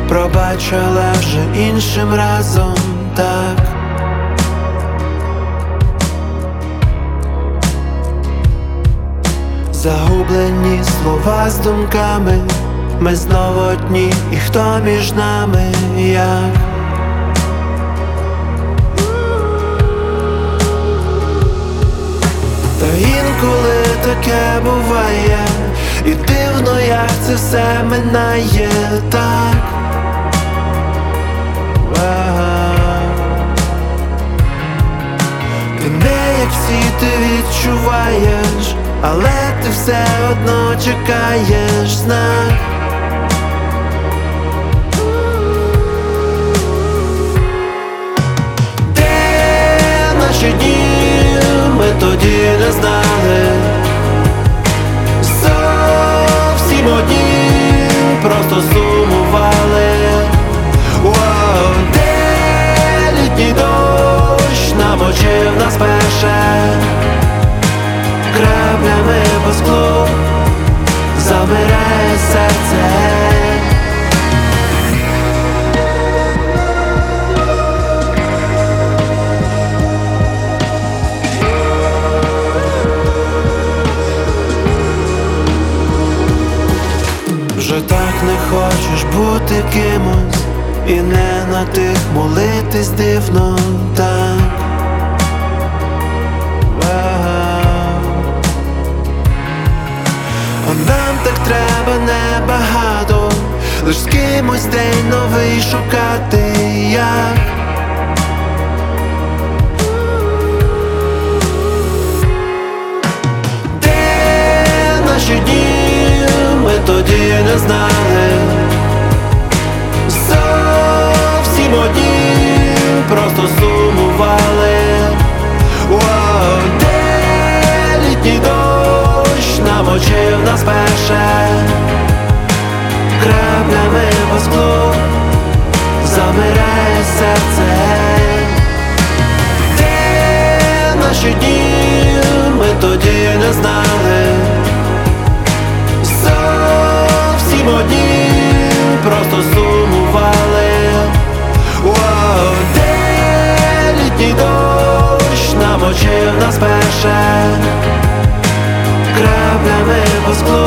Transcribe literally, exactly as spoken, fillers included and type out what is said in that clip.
Пробач, але вже іншим разом так. Загублені слова з думками, ми знову одні, і хто між нами, як? Та інколи таке буває, і дивно, як це все минає так. Ти не як всі, ти відчуваєш, але ти все одно чекаєш знак. Де наші дні, ми тоді не знали, зовсім одні, просто сумували. Воу, де літній дощ намочив нас перше, краплями по склу замирає серце. Вже так не хочеш бути кимось, і не на тих молитись дивно так. А нам так треба небагато, лиш з кимось день новий шукати як. Де наші дні, ми тоді не знали, зовсім одні, просто сумували. Воу, де літній дощ намочив нас перше, краплями по склу замирає серце. Де наші дні, ми тоді не знали, зовсім одні, просто сумували. Воу, де літній дощ намочив нас перше, краплями по склу